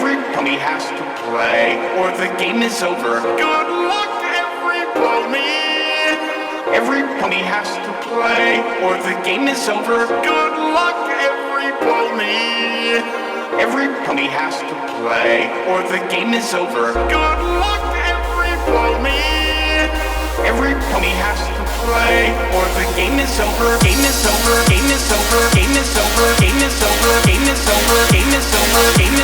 Every pony has to play, or the game is over. Good luck, every pony. Every pony has to play, or the game is over. Good luck, every pony. Every pony has to play, or the game is over. Good luck, every pony. Every pony has to play, or the game is over. Game is over. Game is over. Game is over. Game is over. Game is over. Game is over. Game